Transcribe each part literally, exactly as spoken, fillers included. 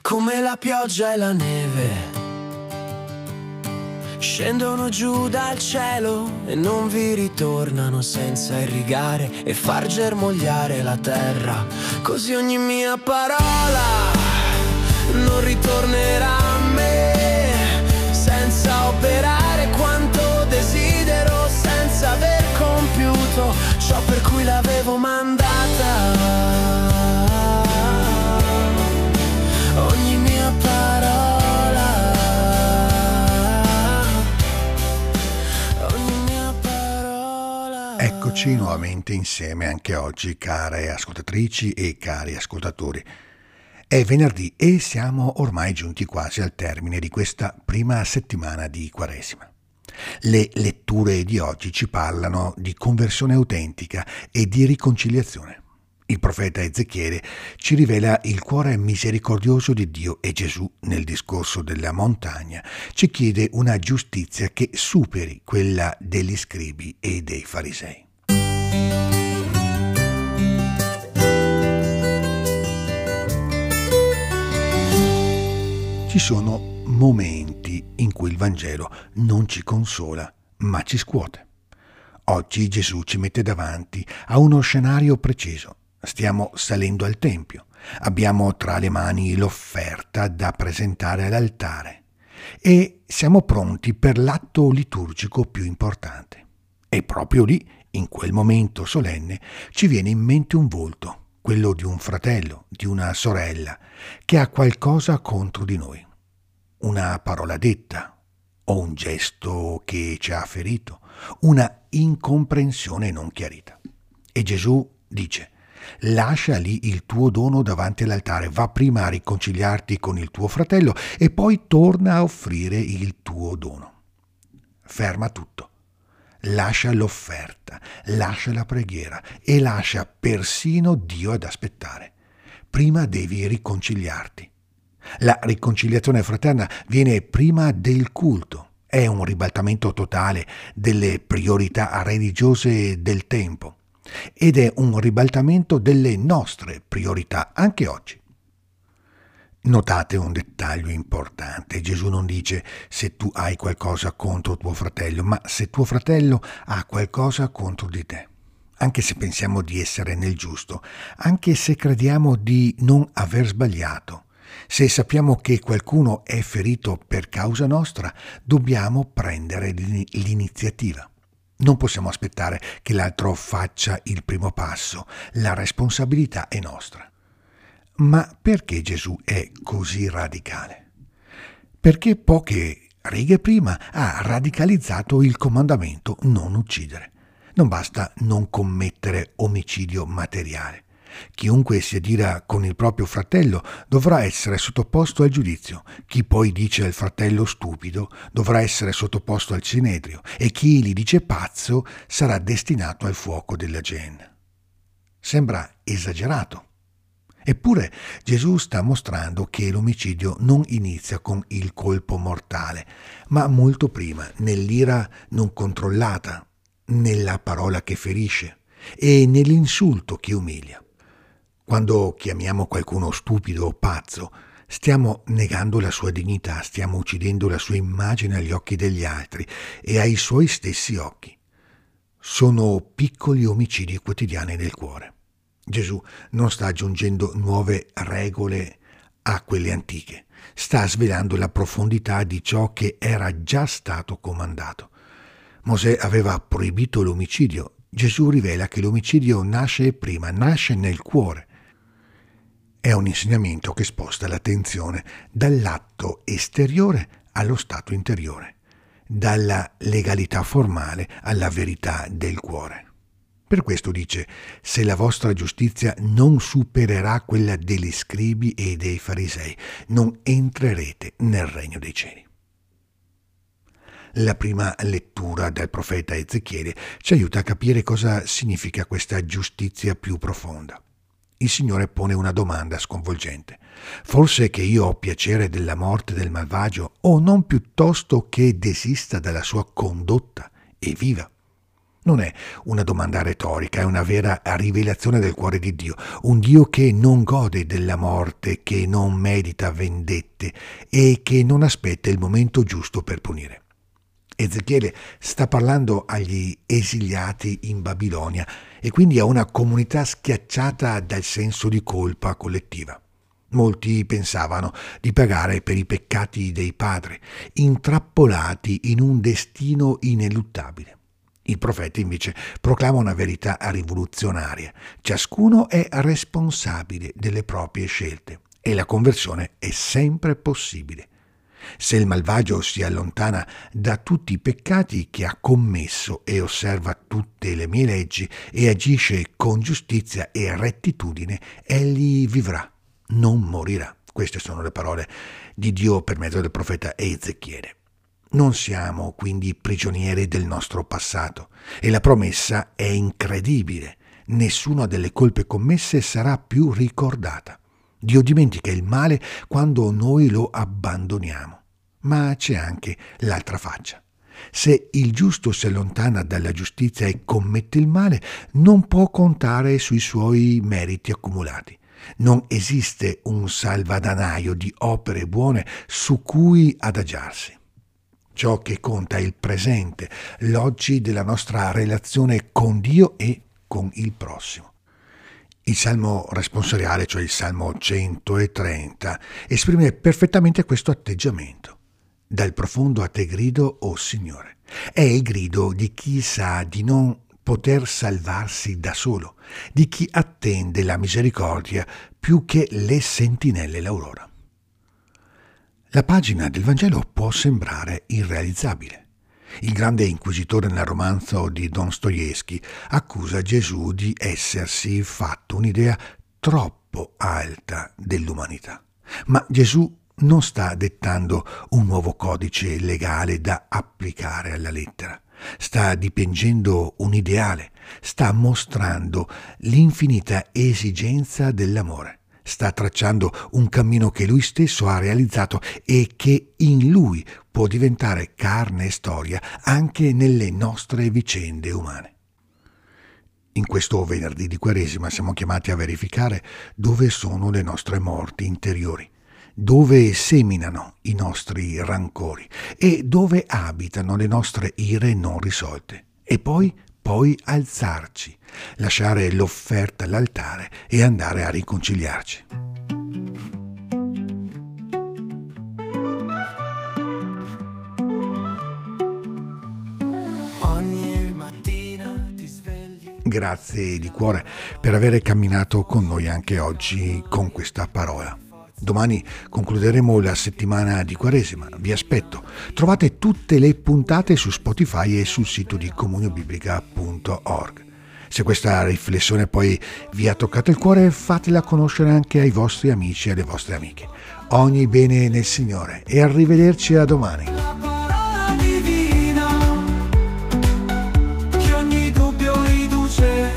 come la pioggia e la neve. Scendono giù dal cielo e non vi ritornano senza irrigare e far germogliare la terra. Così ogni mia parola non ritornerà a me, senza operare quanto desidero, senza aver compiuto ciò per cui l'avevo mandata. Ogni mia parola, ogni mia parola. Eccoci nuovamente insieme anche oggi, care ascoltatrici e cari ascoltatori. È venerdì e siamo ormai giunti quasi al termine di questa prima settimana di Quaresima. Le letture di oggi ci parlano di conversione autentica e di riconciliazione. Il profeta Ezechiele ci rivela il cuore misericordioso di Dio e Gesù, nel discorso della montagna, ci chiede una giustizia che superi quella degli scribi e dei farisei. Ci sono momenti in cui il Vangelo non ci consola, ma ci scuote. Oggi Gesù ci mette davanti a uno scenario preciso. Stiamo salendo al Tempio. Abbiamo tra le mani l'offerta da presentare all'altare e siamo pronti per l'atto liturgico più importante. E proprio lì, in quel momento solenne, ci viene in mente un volto, quello di un fratello, di una sorella, che ha qualcosa contro di noi. Una parola detta, o un gesto che ci ha ferito, una incomprensione non chiarita. E Gesù dice: lascia lì il tuo dono davanti all'altare, va prima a riconciliarti con il tuo fratello e poi torna a offrire il tuo dono. Ferma tutto, lascia l'offerta, lascia la preghiera e lascia persino Dio ad aspettare. Prima devi riconciliarti. La riconciliazione fraterna viene prima del culto, è un ribaltamento totale delle priorità religiose del tempo. Ed è un ribaltamento delle nostre priorità anche oggi. Notate un dettaglio importante: Gesù non dice se tu hai qualcosa contro tuo fratello, ma se tuo fratello ha qualcosa contro di te. Anche se pensiamo di essere nel giusto, anche se crediamo di non aver sbagliato, se sappiamo che qualcuno è ferito per causa nostra, dobbiamo prendere l'iniziativa. Non possiamo aspettare che l'altro faccia il primo passo, la responsabilità è nostra. Ma perché Gesù è così radicale? Perché poche righe prima ha radicalizzato il comandamento non uccidere. Non basta non commettere omicidio materiale. Chiunque si adira con il proprio fratello dovrà essere sottoposto al giudizio. Chi poi dice al fratello stupido dovrà essere sottoposto al sinedrio e chi gli dice pazzo sarà destinato al fuoco della Geenna. Sembra esagerato. Eppure Gesù sta mostrando che l'omicidio non inizia con il colpo mortale, ma molto prima, nell'ira non controllata, nella parola che ferisce e nell'insulto che umilia. Quando chiamiamo qualcuno stupido o pazzo, stiamo negando la sua dignità, stiamo uccidendo la sua immagine agli occhi degli altri e ai suoi stessi occhi. Sono piccoli omicidi quotidiani del cuore. Gesù non sta aggiungendo nuove regole a quelle antiche, sta svelando la profondità di ciò che era già stato comandato. Mosè aveva proibito l'omicidio. Gesù rivela che l'omicidio nasce prima, nasce nel cuore. È un insegnamento che sposta l'attenzione dall'atto esteriore allo stato interiore, dalla legalità formale alla verità del cuore. Per questo dice: se la vostra giustizia non supererà quella degli scribi e dei farisei, non entrerete nel regno dei cieli. La prima lettura del profeta Ezechiele ci aiuta a capire cosa significa questa giustizia più profonda. Il Signore pone una domanda sconvolgente. Forse che io ho piacere della morte del malvagio, o non piuttosto che desista dalla sua condotta e viva? Non è una domanda retorica, è una vera rivelazione del cuore di Dio, un Dio che non gode della morte, che non medita vendette e che non aspetta il momento giusto per punire. Ezechiele sta parlando agli esiliati in Babilonia e quindi a una comunità schiacciata dal senso di colpa collettiva. Molti pensavano di pagare per i peccati dei padri, intrappolati in un destino ineluttabile. Il profeta invece proclama una verità rivoluzionaria. Ciascuno è responsabile delle proprie scelte e la conversione è sempre possibile. Se il malvagio si allontana da tutti i peccati che ha commesso e osserva tutte le mie leggi e agisce con giustizia e rettitudine, egli vivrà, non morirà. Queste sono le parole di Dio per mezzo del profeta Ezechiele. Non siamo quindi prigionieri del nostro passato e la promessa è incredibile. Nessuna delle colpe commesse sarà più ricordata. Dio dimentica il male quando noi lo abbandoniamo. Ma c'è anche l'altra faccia. Se il giusto si allontana dalla giustizia e commette il male, non può contare sui suoi meriti accumulati. Non esiste un salvadanaio di opere buone su cui adagiarsi. Ciò che conta è il presente, l'oggi della nostra relazione con Dio e con il prossimo. Il salmo responsoriale, cioè il salmo centotrenta, esprime perfettamente questo atteggiamento. Dal profondo a te grido, o Signore. È il grido di chi sa di non poter salvarsi da solo, di chi attende la misericordia più che le sentinelle l'aurora. La pagina del Vangelo può sembrare irrealizzabile. Il grande inquisitore nel romanzo di Dostoevskij accusa Gesù di essersi fatto un'idea troppo alta dell'umanità. Ma Gesù non sta dettando un nuovo codice legale da applicare alla lettera. Sta dipingendo un ideale, sta mostrando l'infinita esigenza dell'amore. Sta tracciando un cammino che lui stesso ha realizzato e che in lui può diventare carne e storia anche nelle nostre vicende umane. In questo venerdì di Quaresima siamo chiamati a verificare dove sono le nostre morti interiori, dove seminano i nostri rancori e dove abitano le nostre ire non risolte. E poi, poi alzarci, lasciare l'offerta all'altare e andare a riconciliarci. Ogni mattina ti svegli. Grazie di cuore per aver camminato con noi anche oggi con questa parola. Domani concluderemo la settimana di Quaresima. Vi aspetto. Trovate tutte le puntate su Spotify e sul sito di comuniobiblica punto org. Se questa riflessione poi vi ha toccato il cuore, fatela conoscere anche ai vostri amici e alle vostre amiche. Ogni bene nel Signore e arrivederci a domani. La parola divina che ogni dubbio riduce.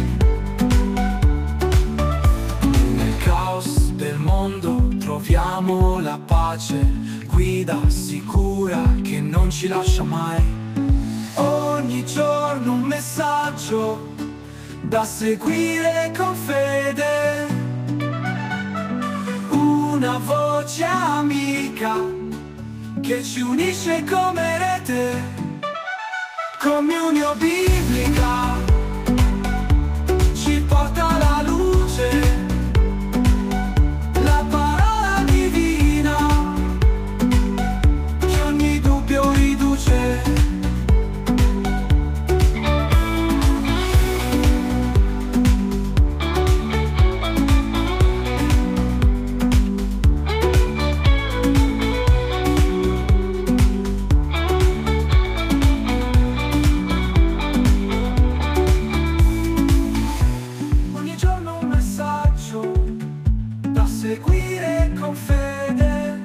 Nel caos del mondo troviamo la pace, guida sicura che non ci lascia mai. Ogni giorno un messaggio da seguire con fede, una voce amica che ci unisce come rete. Comunio biblica ci porta alla luce. La parola divina che ogni dubbio riduce. Seguire con fede,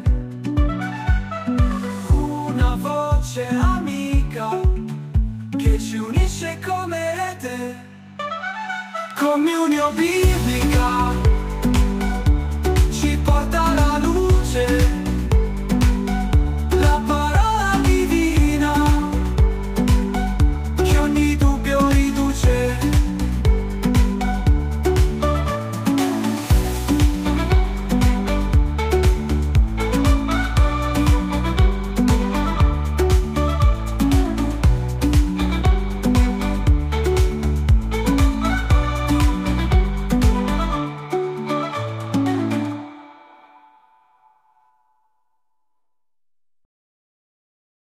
una voce amica che ci unisce come rete. Comunio biblica.